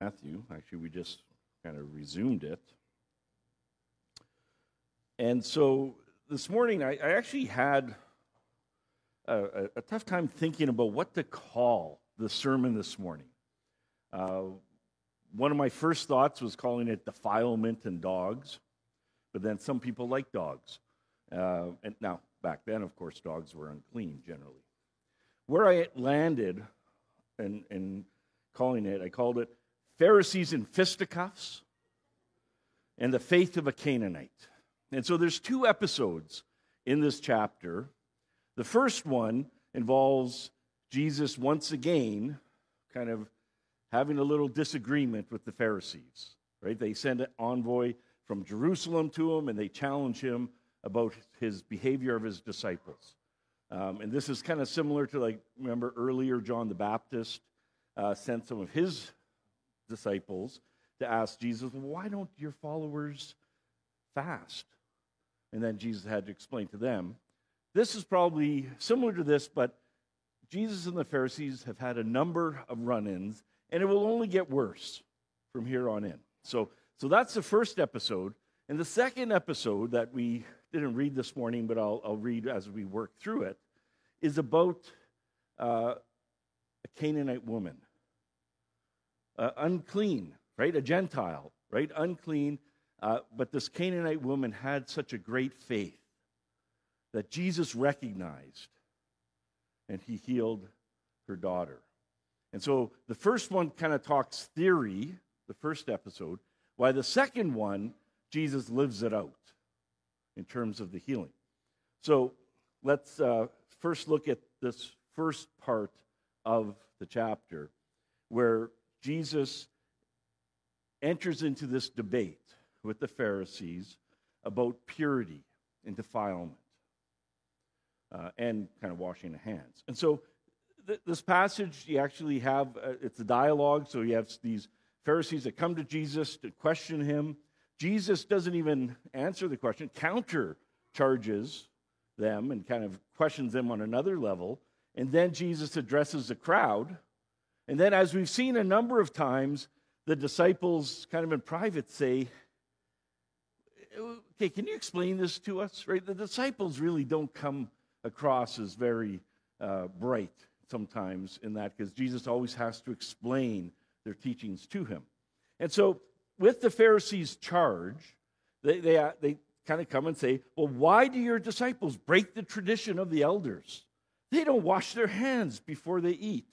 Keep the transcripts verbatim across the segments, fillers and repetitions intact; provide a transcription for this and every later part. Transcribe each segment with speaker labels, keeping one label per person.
Speaker 1: Matthew. Actually, we just kind of resumed it. And so this morning, I, I actually had a, a, a tough time thinking about what to call the sermon this morning. Uh, one of my first thoughts was calling it Defilement and Dogs, but then some people like dogs. Uh, and now, back then, of course, dogs were unclean generally. Where I landed in, in calling it, I called it Pharisees in Fisticuffs and the Faith of a Canaanite. And so there's two episodes in this chapter. The first one involves Jesus once again kind of having a little disagreement with the Pharisees, right? They send an envoy from Jerusalem to him, and they challenge him about his behavior of his disciples. Um, and this is kind of similar to, like, remember earlier John the Baptist uh, sent some of his disciples to ask Jesus, well, why don't your followers fast? And then Jesus had to explain to them. This is probably similar to this, but Jesus and the Pharisees have had a number of run-ins, and it will only get worse from here on in. So, so that's the first episode. And the second episode that we didn't read this morning, but I'll, I'll read as we work through it, is about uh, a Canaanite woman. Uh, unclean, right? A Gentile, right? Unclean. Uh, but this Canaanite woman had such a great faith that Jesus recognized, and he healed her daughter. And so the first one kind of talks theory, the first episode, while the second one, Jesus lives it out in terms of the healing. So let's uh, first look at this first part of the chapter where Jesus enters into this debate with the Pharisees about purity and defilement uh, and kind of washing the hands. And so th- this passage, you actually have, uh, it's a dialogue, so you have these Pharisees that come to Jesus to question him. Jesus doesn't even answer the question, counter charges them and kind of questions them on another level. And then Jesus addresses the crowd. And then, as we've seen a number of times, the disciples kind of in private say, okay, can you explain this to us? Right? The disciples really don't come across as very uh, bright sometimes in that, because Jesus always has to explain their teachings to him. And so with the Pharisees' charge, they, they, they kind of come and say, well, why do your disciples break the tradition of the elders? They don't wash their hands before they eat.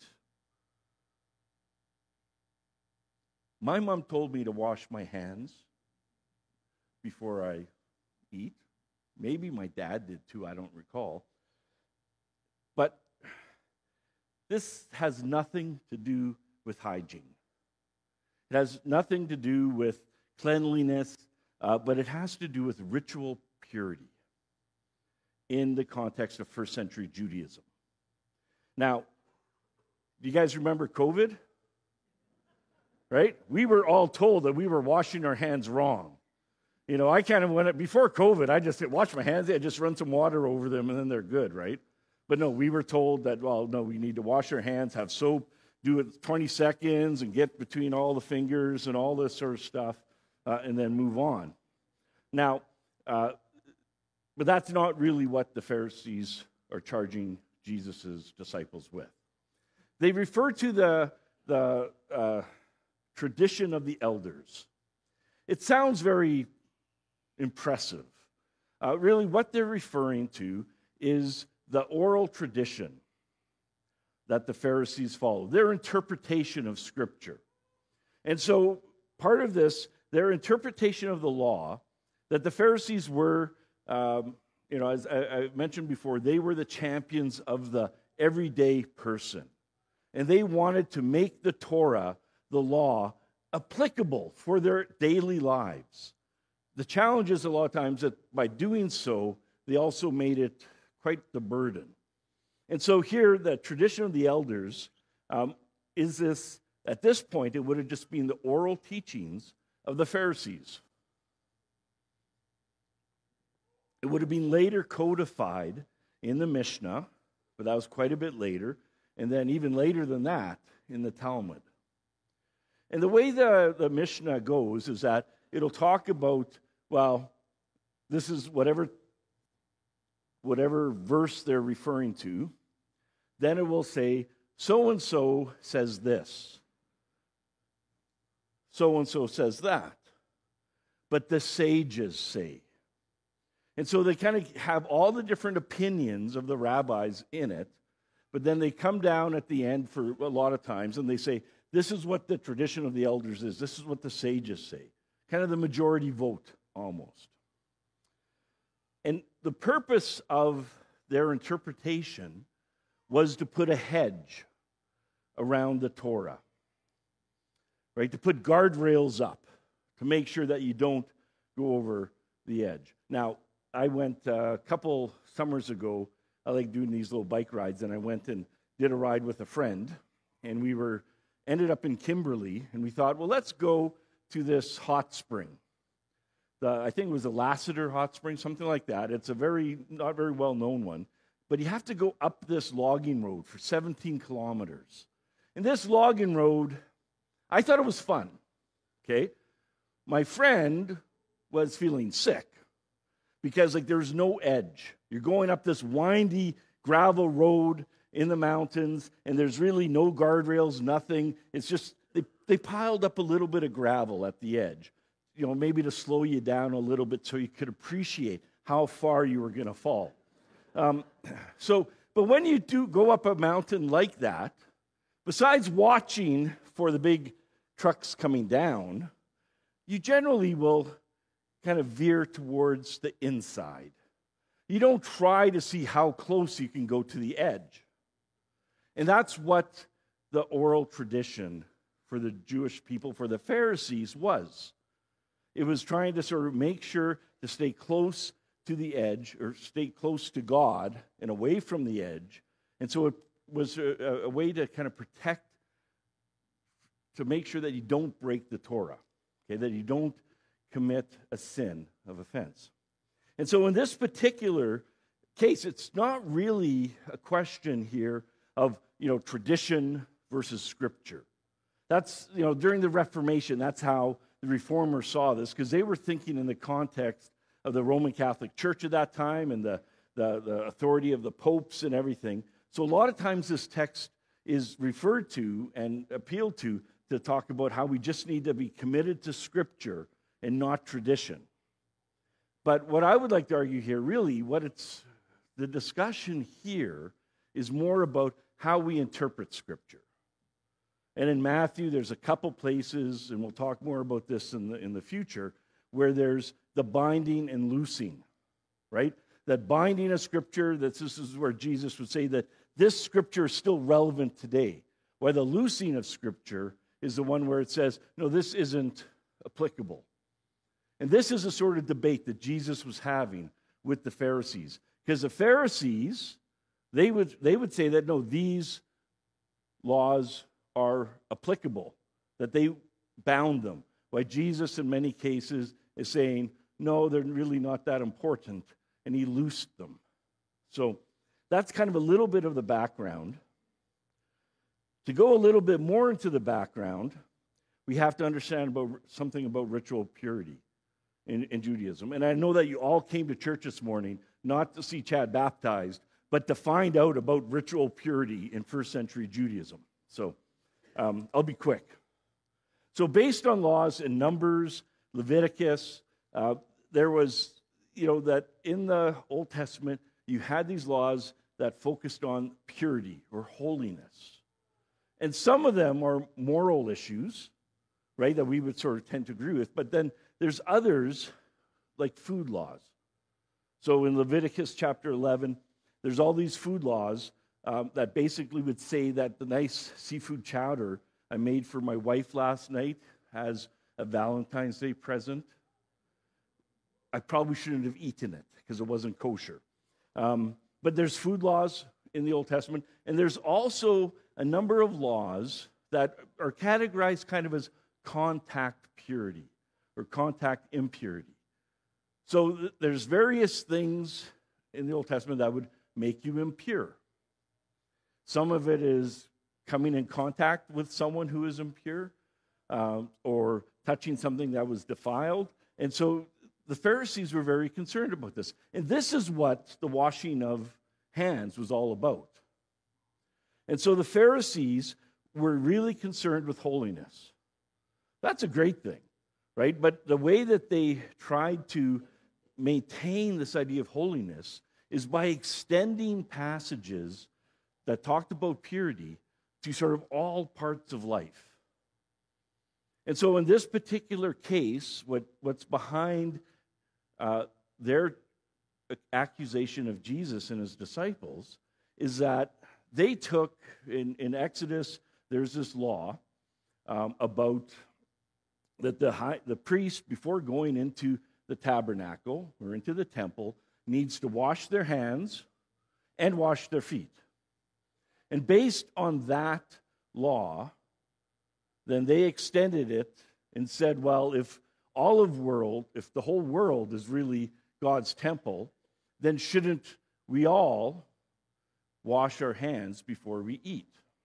Speaker 1: My mom told me to wash my hands before I eat. Maybe my dad did too, I don't recall. But this has nothing to do with hygiene. It has nothing to do with cleanliness, uh, but it has to do with ritual purity in the context of first century Judaism. Now, do you guys remember COVID? Right? We were all told that we were washing our hands wrong. You know, I kind of went, before COVID, I just said, wash my hands, I just run some water over them, and then they're good, right? But no, we were told that, well, no, we need to wash our hands, have soap, do it twenty seconds, and get between all the fingers and all this sort of stuff, uh, and then move on. Now, uh, but that's not really what the Pharisees are charging Jesus' disciples with. They refer to the, the uh, tradition of the elders. It sounds very impressive. Uh, really, what they're referring to is the oral tradition that the Pharisees follow, their interpretation of Scripture. And so part of this, their interpretation of the law, that the Pharisees were, um, you know, as I, I mentioned before, they were the champions of the everyday person. And they wanted to make the Torah, the law, applicable for their daily lives. The challenge is a lot of times that by doing so, they also made it quite the burden. And so here, the tradition of the elders um, is this, at this point, it would have just been the oral teachings of the Pharisees. It would have been later codified in the Mishnah, but that was quite a bit later, and then even later than that, in the Talmud. And the way the, the Mishnah goes is that it'll talk about, well, this is whatever, whatever verse they're referring to. Then it will say, so-and-so says this. So-and-so says that. But the sages say. And so they kind of have all the different opinions of the rabbis in it, but then they come down at the end for a lot of times and they say, this is what the tradition of the elders is. This is what the sages say. Kind of the majority vote, almost. And the purpose of their interpretation was to put a hedge around the Torah, right? To put guardrails up, to make sure that you don't go over the edge. Now, I went uh, a couple summers ago, I like doing these little bike rides, and I went and did a ride with a friend, and we were ended up in Kimberley, and we thought, well, let's go to this hot spring. The, I think it was a Lassiter hot spring, something like that. It's a very, not very well-known one, but you have to go up this logging road for seventeen kilometers. And this logging road, I thought it was fun, okay? My friend was feeling sick because like there's no edge. You're going up this windy gravel road in the mountains, and there's really no guardrails, nothing. It's just, they, they piled up a little bit of gravel at the edge, you know, maybe to slow you down a little bit so you could appreciate how far you were going to fall. Um, so, but when you do go up a mountain like that, besides watching for the big trucks coming down, you generally will kind of veer towards the inside. You don't try to see how close you can go to the edge. And that's what the oral tradition for the Jewish people, for the Pharisees, was. It was trying to sort of make sure to stay close to the edge, or stay close to God and away from the edge. And so it was a, a way to kind of protect, to make sure that you don't break the Torah, okay, that you don't commit a sin of offense. And so in this particular case, it's not really a question here of, you know, tradition versus Scripture. That's, you know, during the Reformation, that's how the Reformers saw this, because they were thinking in the context of the Roman Catholic Church at that time and the, the, the authority of the popes and everything. So a lot of times this text is referred to and appealed to to talk about how we just need to be committed to Scripture and not tradition. But what I would like to argue here, really, what it's the discussion here is more about how we interpret Scripture. And in Matthew, there's a couple places, and we'll talk more about this in the, in the future, where there's the binding and loosing, right? That binding of Scripture, that this is where Jesus would say that this Scripture is still relevant today. While the loosing of Scripture is the one where it says, no, this isn't applicable. And this is a sort of debate that Jesus was having with the Pharisees. Because the Pharisees, they would, they would say that, no, these laws are applicable, that they bound them. While Jesus, in many cases, is saying, no, they're really not that important, and he loosed them. So that's kind of a little bit of the background. To go a little bit more into the background, we have to understand about something about ritual purity in, in Judaism. And I know that you all came to church this morning not to see Chad baptized, but to find out about ritual purity in first century Judaism. So um, I'll be quick. So based on laws in Numbers, Leviticus, uh, there was, you know, that in the Old Testament, you had these laws that focused on purity or holiness. And some of them are moral issues, right, that we would sort of tend to agree with. But then there's others, like food laws. So in Leviticus chapter eleven, there's all these food laws um, that basically would say that the nice seafood chowder I made for my wife last night as a Valentine's Day present, I probably shouldn't have eaten it because it wasn't kosher. Um, but there's food laws in the Old Testament, and there's also a number of laws that are categorized kind of as contact purity or contact impurity. So th- there's various things in the Old Testament that would make you impure. Some of it is coming in contact with someone who is impure. um, or touching something that was defiled. And so the Pharisees were very concerned about this. And this is what the washing of hands was all about. And so the Pharisees were really concerned with holiness. That's a great thing, right? But the way that they tried to maintain this idea of holiness is by extending passages that talked about purity to sort of all parts of life. And so in this particular case, what, what's behind uh, their accusation of Jesus and his disciples is that they took, in, in Exodus, there's this law um, about that the, high, the priest, before going into the tabernacle or into the temple, needs to wash their hands and wash their feet. And based on that law, then they extended it and said, well, if all of world, if the whole world is really God's temple, then shouldn't we all wash our hands before we eat?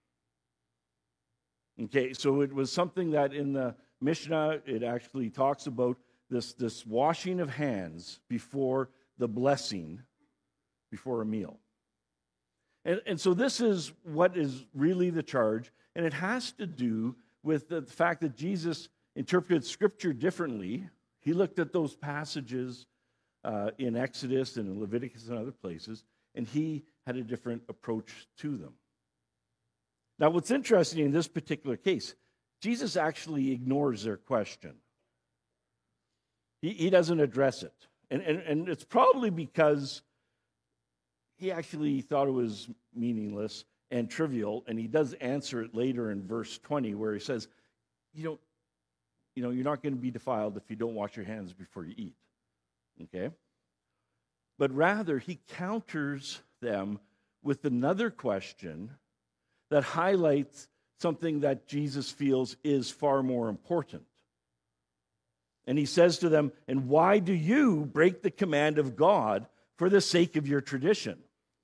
Speaker 1: Okay, so it was something that in the Mishnah, it actually talks about this, this washing of hands before the blessing, before a meal. And, and so this is what is really the charge, and it has to do with the fact that Jesus interpreted Scripture differently. He looked at those passages uh, in Exodus and in Leviticus and other places, and he had a different approach to them. Now, what's interesting in this particular case, Jesus actually ignores their question. He, he doesn't address it. And, and, and it's probably because he actually thought it was meaningless and trivial, and he does answer it later in verse twenty, where he says, you know, you know, you're not going to be defiled if you don't wash your hands before you eat. Okay? But rather, he counters them with another question that highlights something that Jesus feels is far more important. And he says to them, and why do you break the command of God for the sake of your tradition?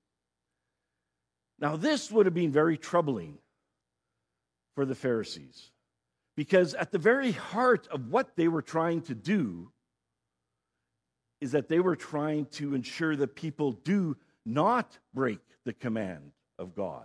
Speaker 1: Now, this would have been very troubling for the Pharisees, because at the very heart of what they were trying to do is that they were trying to ensure that people do not break the command of God.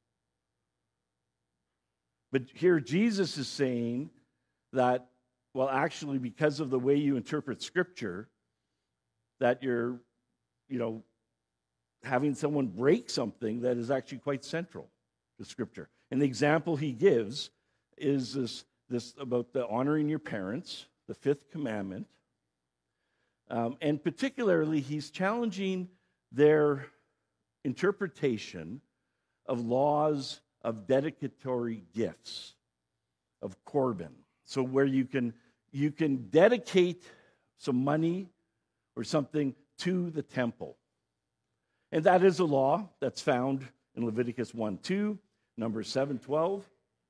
Speaker 1: But here Jesus is saying that, well, actually, because of the way you interpret Scripture, that you're, you know, having someone break something that is actually quite central to Scripture. And the example he gives is this, this about the honoring your parents, the fifth commandment. Um, and particularly, he's challenging their interpretation of laws of dedicatory gifts, of Corban. So where you can you can dedicate some money or something to the temple. And that is a law that's found in Leviticus one two, Numbers seven twelve.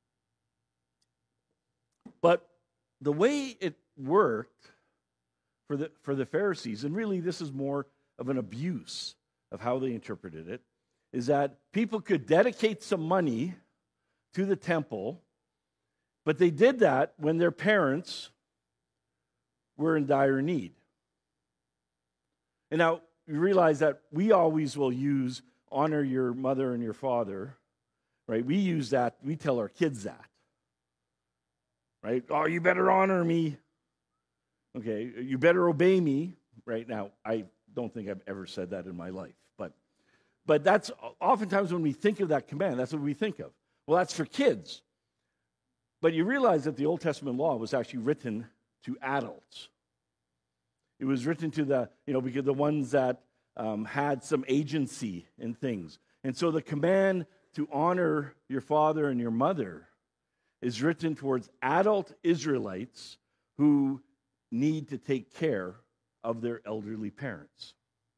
Speaker 1: But the way it worked for the for the Pharisees, and really this is more of an abuse of how they interpreted it, is that people could dedicate some money to the temple, but they did that when their parents were in dire need. And now you realize that we always will use honor your mother and your father, right? We use that, we tell our kids that, right? Oh, you better honor me. Okay, you better obey me. Right now, I don't think I've ever said that in my life, but but that's oftentimes when we think of that command, that's what we think of. Well, that's for kids. But you realize that the Old Testament law was actually written to adults. It was written to the, you know, because the ones that um, had some agency in things. And so the command to honor your father and your mother is written towards adult Israelites who need to take care of their elderly parents.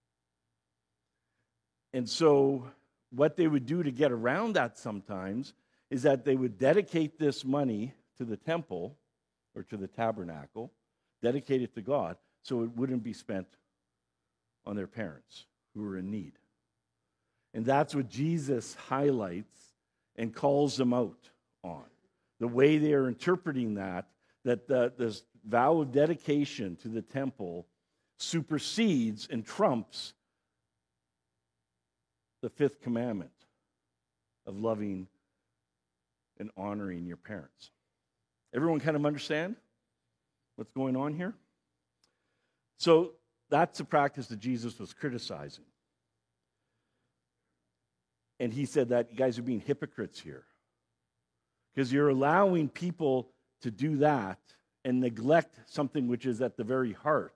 Speaker 1: And so what they would do to get around that sometimes is that they would dedicate this money to the temple or to the tabernacle, dedicate it to God, so it wouldn't be spent on their parents who were in need. And that's what Jesus highlights and calls them out on. the way they are interpreting that, that the, this vow of dedication to the temple supersedes and trumps the fifth commandment of loving and honoring your parents. Everyone kind of understand what's going on here? So that's a practice that Jesus was criticizing. And he said that you guys are being hypocrites here, because you're allowing people to do that and neglect something which is at the very heart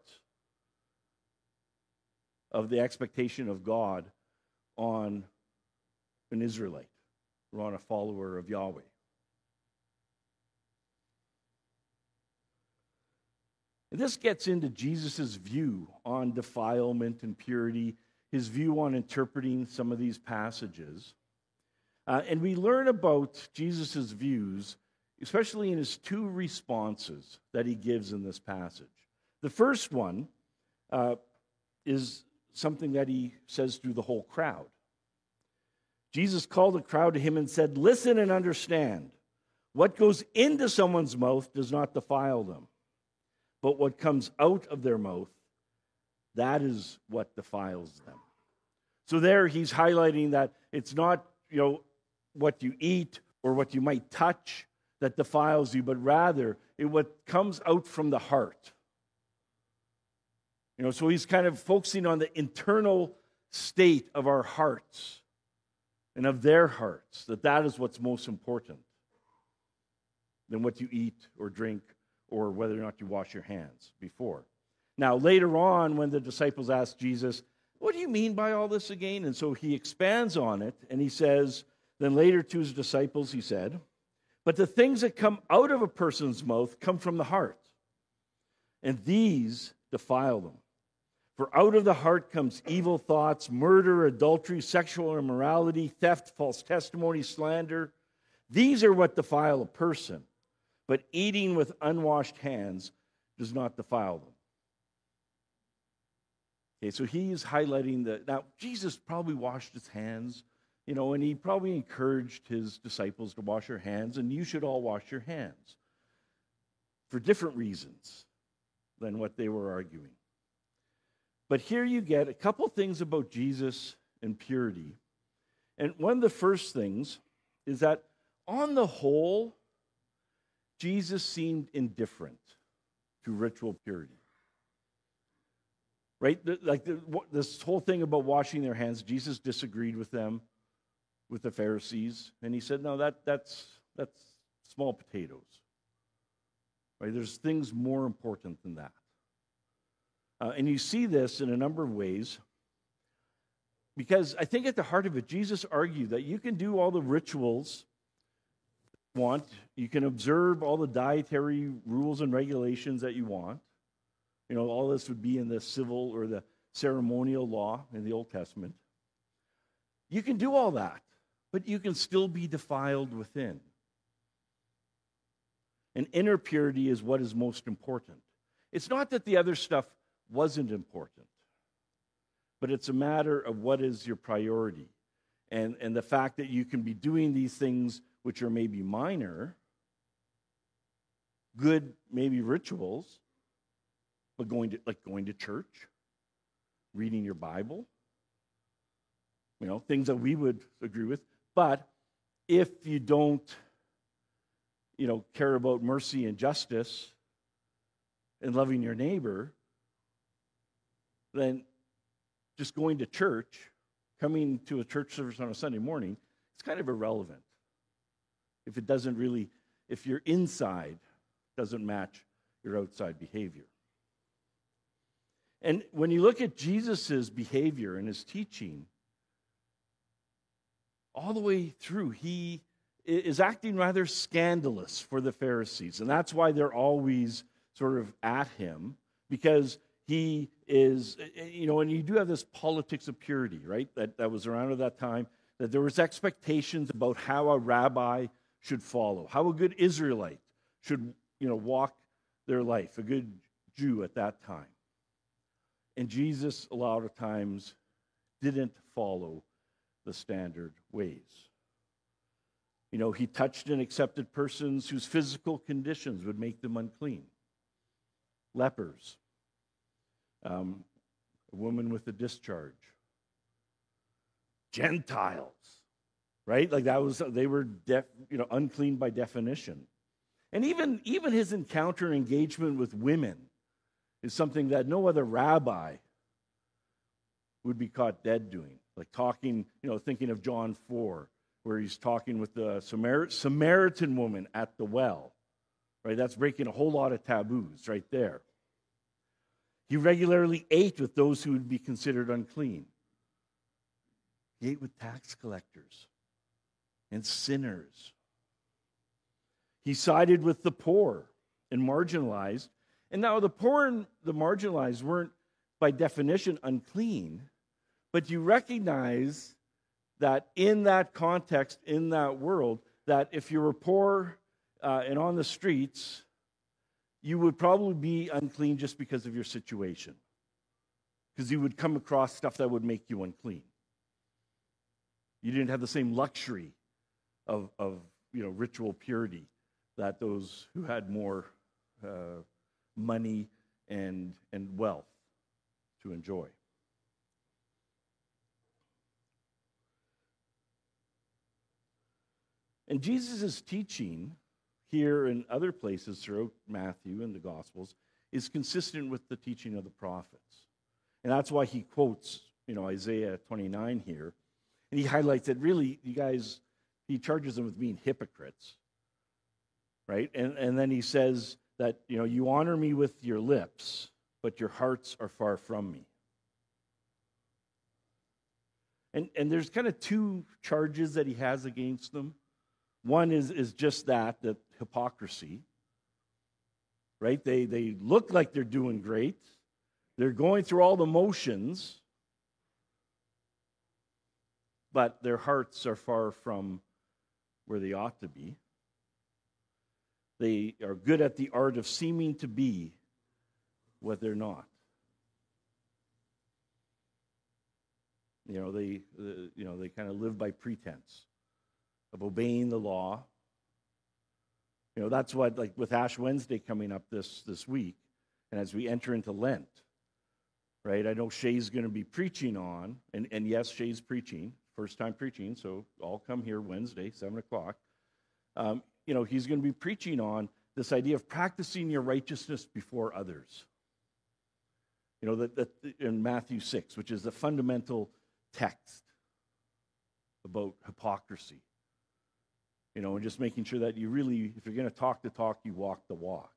Speaker 1: of the expectation of God on an Israelite or on a follower of Yahweh. And this gets into Jesus' view on defilement and purity, his view on interpreting some of these passages. Uh, and we learn about Jesus' views, especially in his two responses that he gives in this passage. The first one uh, is something that he says through the whole crowd. Jesus called the crowd to him and said, "Listen and understand. What goes into someone's mouth does not defile them, but what comes out of their mouth, that is what defiles them." So there he's highlighting that it's not, you know, what you eat or what you might touch that defiles you, but rather it what comes out from the heart. You know, so he's kind of focusing on the internal state of our hearts and of their hearts, that that is what's most important than what you eat or drink or whether or not you wash your hands before. Now, later on, when the disciples asked Jesus, "What do you mean by all this again?" And so he expands on it, and he says, then later to his disciples, he said, "But the things that come out of a person's mouth come from the heart, and these defile them. For out of the heart comes evil thoughts, murder, adultery, sexual immorality, theft, false testimony, slander. These are what defile a person. But eating with unwashed hands does not defile them." Okay, so he's highlighting that. Now, Jesus probably washed his hands, you know, and he probably encouraged his disciples to wash their hands, and you should all wash your hands for different reasons than what they were arguing. But here you get a couple things about Jesus and purity. And one of the first things is that on the whole, Jesus seemed indifferent to ritual purity. Right? Like the, this whole thing about washing their hands, Jesus disagreed with them, with the Pharisees, and he said, no, that that's that's small potatoes. Right? There's things more important than that. Uh, and you see this in a number of ways, because I think at the heart of it, Jesus argued that you can do all the rituals you want, you can observe all the dietary rules and regulations that you want. You know, all this would be in the civil or the ceremonial law in the Old Testament. You can do all that, but you can still be defiled within. And inner purity is what is most important. It's not that the other stuff wasn't important, but it's a matter of what is your priority. And, and the fact that you can be doing these things which are maybe minor, good maybe rituals, but going to like going to church, reading your Bible, you know, things that we would agree with. But if you don't, you know, care about mercy and justice and loving your neighbor, then just going to church, coming to a church service on a Sunday morning, it's kind of irrelevant. If it doesn't really, if your inside doesn't match your outside behavior. And when you look at Jesus' behavior and his teaching, all the way through, he is acting rather scandalous for the Pharisees. And that's why they're always sort of at him, because he is, you know, and you do have this politics of purity, right, that, that was around at that time, that there was expectations about how a rabbi should follow, how a good Israelite should, you know, walk their life, a good Jew at that time. And Jesus, a lot of times, didn't follow the standard ways. You know, he touched and accepted persons whose physical conditions would make them unclean. Lepers, um, a woman with a discharge, Gentiles, right? Like that was, they were def, you know, unclean by definition. And even, even his encounter and engagement with women is something that no other rabbi would be caught dead doing. Like talking, you know, thinking of John four, where he's talking with the Samar- Samaritan woman at the well, right? That's breaking a whole lot of taboos right there. He regularly ate with those who would be considered unclean. He ate with tax collectors and sinners. He sided with the poor and marginalized. And now the poor and the marginalized weren't by definition unclean, but you recognize that in that context, in that world, that if you were poor uh, and on the streets, you would probably be unclean just because of your situation. Because you would come across stuff that would make you unclean. You didn't have the same luxury of, of you know, ritual purity that those who had more uh, money and, and wealth to enjoy. And Jesus' teaching here and other places throughout Matthew and the Gospels is consistent with the teaching of the prophets. And that's why he quotes, you know, Isaiah twenty-nine here. And he highlights that really, you guys, he charges them with being hypocrites. Right? And, and then he says that, you know, you honor me with your lips, but your hearts are far from me. And, and there's kind of two charges that he has against them. One is, is just that, that hypocrisy, right? They, they look like they're doing great. They're going through all the motions, but their hearts are far from where they ought to be. They are good at the art of seeming to be what they're not. You know, they, uh, you know, they kind of live by pretense of obeying the law. You know, that's what, like with Ash Wednesday coming up this, this week, and as we enter into Lent, right? I know Shay's going to be preaching on, and, and yes, Shay's preaching, first time preaching, so all come here Wednesday, seven o'clock. Um, you know, he's going to be preaching on this idea of practicing your righteousness before others. You know, that, that in Matthew six, which is the fundamental text about hypocrisy. You know, and just making sure that you really, if you're going to talk the talk, you walk the walk.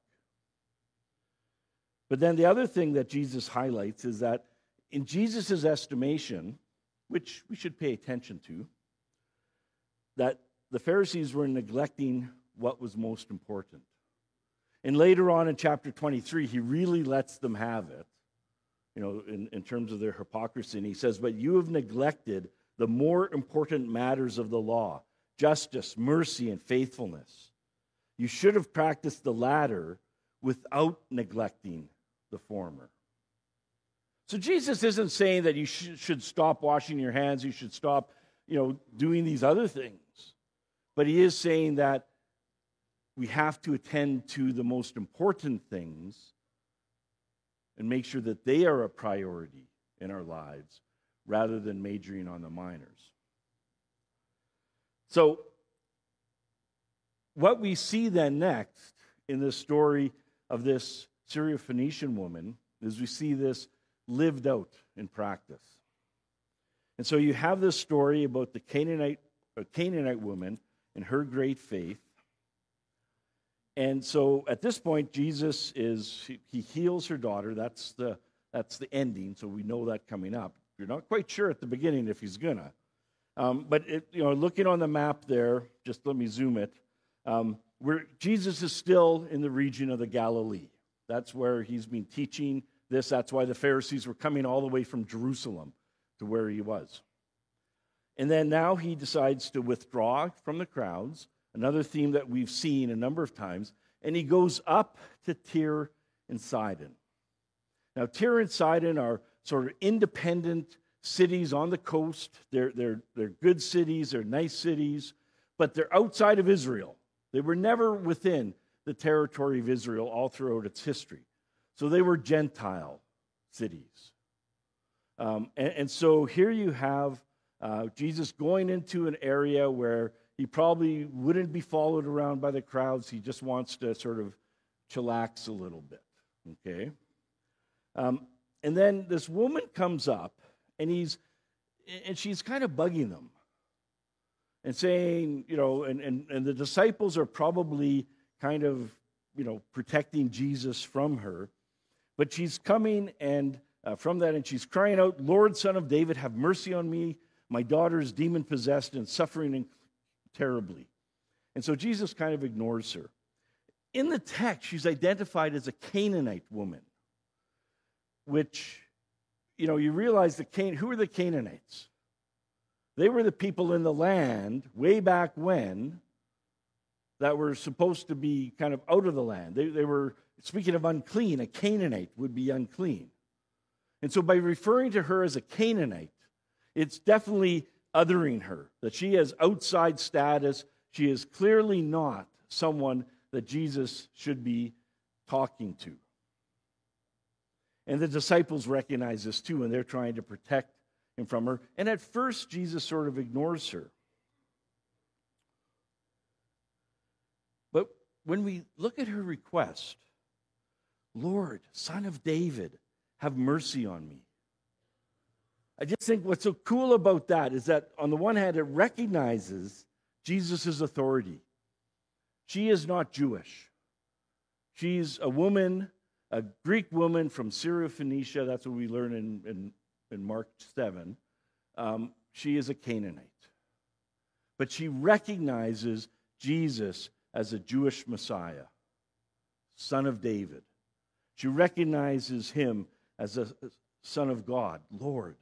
Speaker 1: But then the other thing that Jesus highlights is that in Jesus' estimation, which we should pay attention to, that the Pharisees were neglecting what was most important. And later on in chapter twenty-three, he really lets them have it, you know, in, in terms of their hypocrisy. And he says, but you have neglected the more important matters of the law, justice, mercy, and faithfulness. You should have practiced the latter without neglecting the former. So Jesus isn't saying that you sh- should stop washing your hands, you should stop, you know, doing these other things. But he is saying that we have to attend to the most important things and make sure that they are a priority in our lives rather than majoring on the minors. So, what we see then next in this story of this Syrophoenician woman is we see this lived out in practice. And so you have this story about the Canaanite, uh, Canaanite woman and her great faith. And so at this point, Jesus is, he heals her daughter. That's the, that's the ending, so we know that coming up. You're not quite sure at the beginning if he's going to. Um, but, it, you know, looking on the map there, just let me zoom it, um, where Jesus is still in the region of the Galilee. That's where he's been teaching this. That's why the Pharisees were coming all the way from Jerusalem to where he was. And then now he decides to withdraw from the crowds, another theme that we've seen a number of times, and he goes up to Tyre and Sidon. Now, Tyre and Sidon are sort of independent cities on the coast. They're, they're, they're good cities, they're nice cities, but they're outside of Israel. They were never within the territory of Israel all throughout its history. So they were Gentile cities. Um, and, and so here you have uh, Jesus going into an area where he probably wouldn't be followed around by the crowds. He just wants to sort of chillax a little bit, okay? Um, and then this woman comes up, and he's and she's kind of bugging them and saying, you know, and, and, and the disciples are probably kind of, you know, protecting Jesus from her. But she's coming and uh, from that, and she's crying out, "Lord, Son of David, have mercy on me. My daughter is demon-possessed and suffering terribly." And so Jesus kind of ignores her. In the text, she's identified as a Canaanite woman, which, you know, you realize the Can- who are the Canaanites? They were the people in the land way back when that were supposed to be kind of out of the land. They, they were, speaking of unclean, a Canaanite would be unclean. And so by referring to her as a Canaanite, it's definitely othering her, that she has outside status. She is clearly not someone that Jesus should be talking to. And the disciples recognize this too, and they're trying to protect him from her. And at first, Jesus sort of ignores her. But when we look at her request, "Lord, Son of David, have mercy on me." I just think what's so cool about that is that, on the one hand, it recognizes Jesus' authority. She is not Jewish. She's a woman, a Greek woman from Syrophoenicia. That's what we learn in, in, in Mark seven. Um, she is a Canaanite. But she recognizes Jesus as a Jewish Messiah, Son of David. She recognizes him as a Son of God, Lord.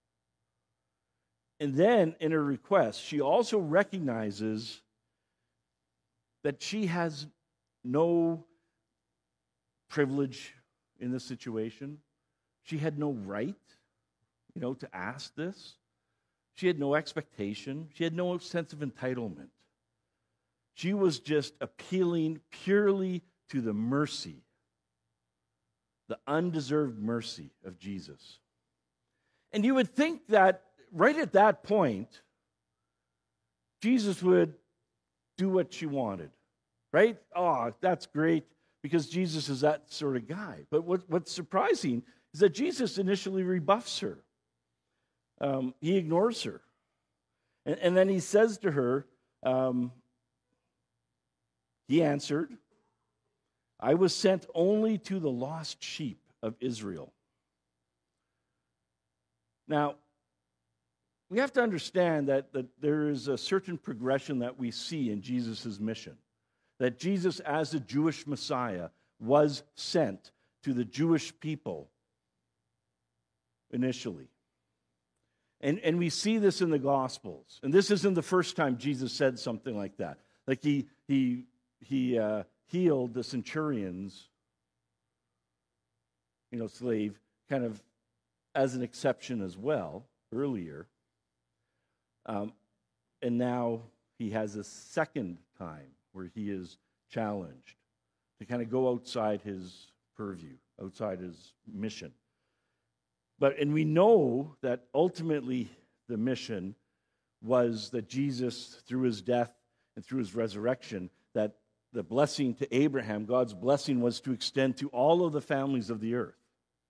Speaker 1: And then in her request, she also recognizes that she has no privilege in this situation. She had no right, you know, to ask this. She had no expectation. She had no sense of entitlement. She was just appealing purely to the mercy, the undeserved mercy of Jesus. And you would think that right at that point, Jesus would do what she wanted, right? Oh, that's great, because Jesus is that sort of guy. But what, what's surprising is that Jesus initially rebuffs her. Um, he ignores her. And, and then he says to her, um, he answered, "I was sent only to the lost sheep of Israel." Now, we have to understand that, that there is a certain progression that we see in Jesus' mission. That Jesus, as a Jewish Messiah, was sent to the Jewish people initially. And, and we see this in the Gospels. And this isn't the first time Jesus said something like that. Like he, he, he uh, healed the centurion's, you know, slave, kind of as an exception as well, earlier. Um, and now he has a second time where he is challenged to kind of go outside his purview, outside his mission. But, and we know that ultimately the mission was that Jesus, through his death and through his resurrection, that the blessing to Abraham, God's blessing, was to extend to all of the families of the earth.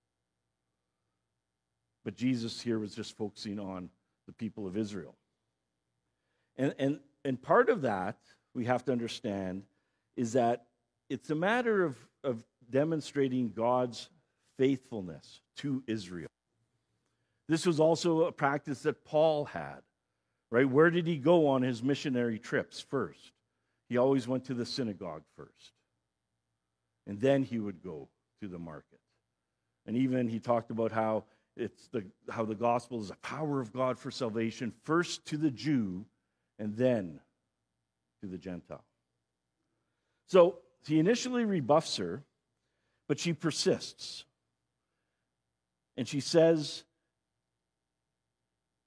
Speaker 1: But Jesus here was just focusing on the people of Israel. And, and, and part of that, we have to understand, is that it's a matter of, of demonstrating God's faithfulness to Israel. This was also a practice that Paul had, right? Where did he go on his missionary trips first? He always went to the synagogue first. And then he would go to the market. And even he talked about how it's the how the gospel is the power of God for salvation, first to the Jew and then to the Gentile. So he initially rebuffs her, but she persists. And she says,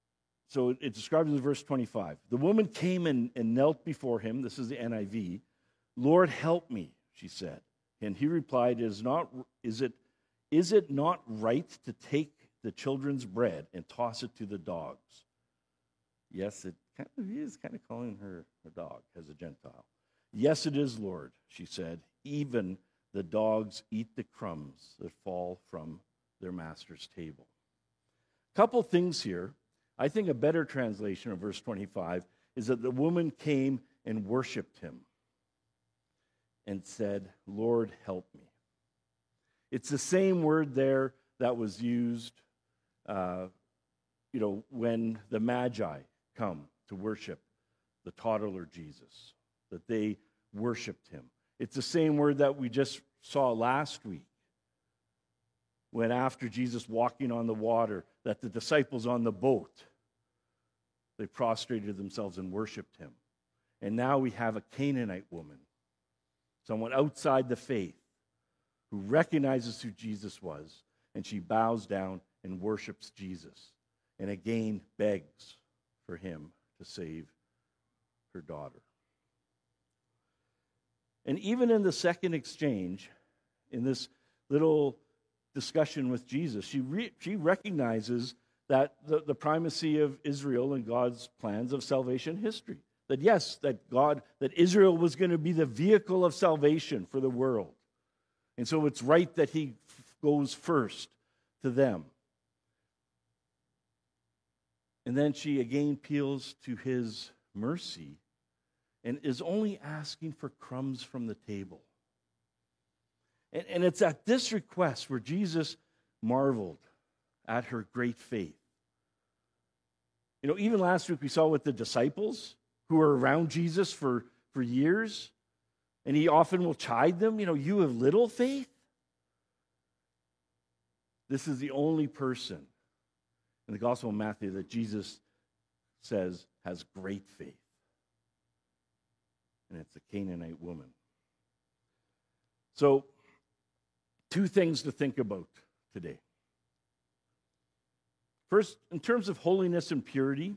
Speaker 1: so it, it describes in verse twenty-five. The woman came and, and knelt before him. This is the N I V. Lord, help me, she said. And he replied, is, not, is, it, is it not right to take the children's bread and toss it to the dogs? Yes, it kind of he is kind of calling her a dog as a Gentile. Yes, it is, Lord, she said. Even the dogs eat the crumbs that fall from their master's table. A couple things here. I think a better translation of verse twenty-five is that the woman came and worshiped him and said, Lord, help me. It's the same word there that was used, uh, you know, when the Magi come to worship the toddler Jesus, that they worshiped him. It's the same word that we just saw last week, when after Jesus walking on the water, that the disciples on the boat, they prostrated themselves and worshiped him. And now we have a Canaanite woman, someone outside the faith, who recognizes who Jesus was, and she bows down and worships Jesus, and again begs for him to save her daughter. And even in the second exchange, in this little discussion with Jesus, she re- she recognizes that the, the primacy of Israel and God's plans of salvation history. That yes, that God, that Israel was going to be the vehicle of salvation for the world. And so it's right that he f- goes first to them. And then she again appeals to his mercy and is only asking for crumbs from the table. And, and it's at this request where Jesus marveled at her great faith. You know, even last week we saw with the disciples who were around Jesus for, for years, and he often will chide them, you know, you have little faith. This is the only person in the Gospel of Matthew that Jesus says has great faith. And it's a Canaanite woman. So, two things to think about today. First, in terms of holiness and purity,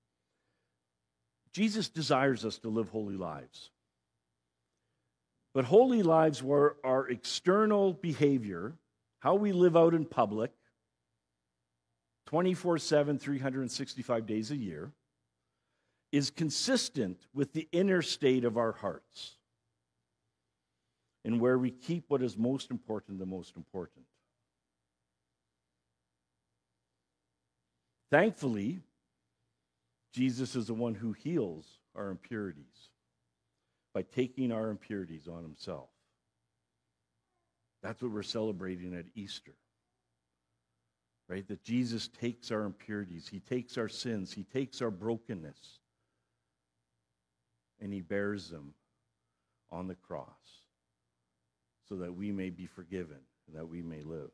Speaker 1: Jesus desires us to live holy lives. But holy lives were our external behavior, how we live out in public, twenty-four seven, three hundred sixty-five days a year, is consistent with the inner state of our hearts, and where we keep what is most important the most important. Thankfully, Jesus is the one who heals our impurities by taking our impurities on himself. That's what we're celebrating at Easter. Right? That Jesus takes our impurities, he takes our sins, he takes our brokenness, and he bears them on the cross so that we may be forgiven and that we may live.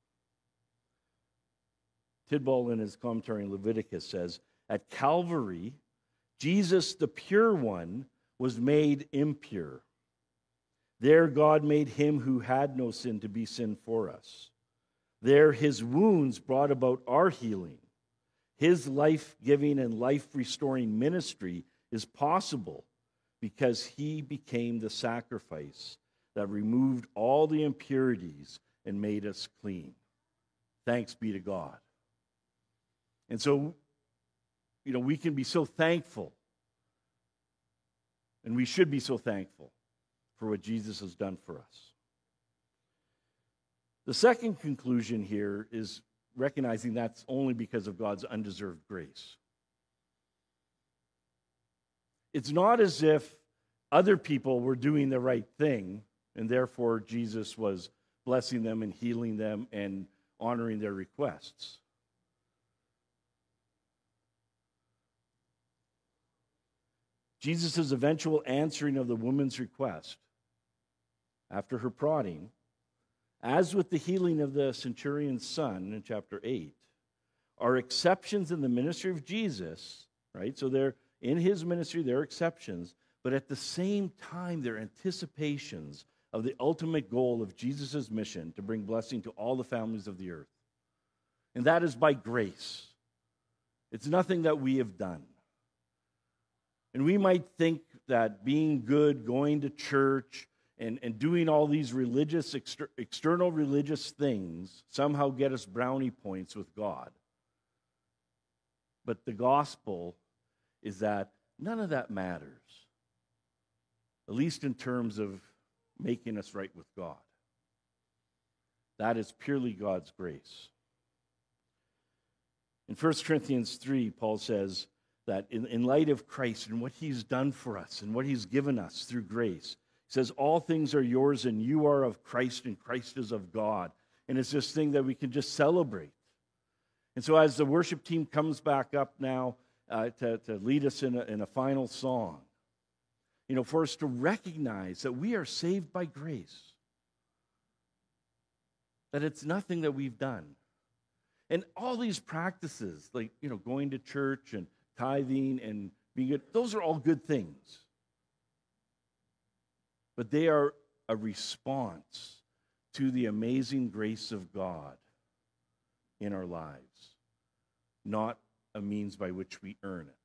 Speaker 1: Tidball, in his commentary in Leviticus, says, at Calvary, Jesus, the pure one, was made impure. There God made him who had no sin to be sin for us. There his wounds brought about our healing. His life-giving and life-restoring ministry is possible because he became the sacrifice that removed all the impurities and made us clean. Thanks be to God. And so, you know, we can be so thankful, and we should be so thankful for what Jesus has done for us. The second conclusion here is recognizing that's only because of God's undeserved grace. It's not as if other people were doing the right thing, and therefore Jesus was blessing them and healing them and honoring their requests. Jesus' eventual answering of the woman's request after her prodding, as with the healing of the centurion's son in chapter eight, are exceptions in the ministry of Jesus, right? So they're in his ministry, they're exceptions, but at the same time, they're anticipations of the ultimate goal of Jesus' mission to bring blessing to all the families of the earth. And that is by grace. It's nothing that we have done. And we might think that being good, going to church, and, and doing all these religious, exter- external religious things somehow get us brownie points with God. But the gospel is that none of that matters, at least in terms of making us right with God. That is purely God's grace. In First Corinthians three, Paul says that in, in light of Christ and what he's done for us and what he's given us through grace, he says, all things are yours and you are of Christ and Christ is of God. And it's this thing that we can just celebrate. And so as the worship team comes back up now uh, to, to lead us in a, in a final song, you know, for us to recognize that we are saved by grace, that it's nothing that we've done. And all these practices, like, you know, going to church and tithing and being good, those are all good things. But they are a response to the amazing grace of God in our lives, not a means by which we earn it.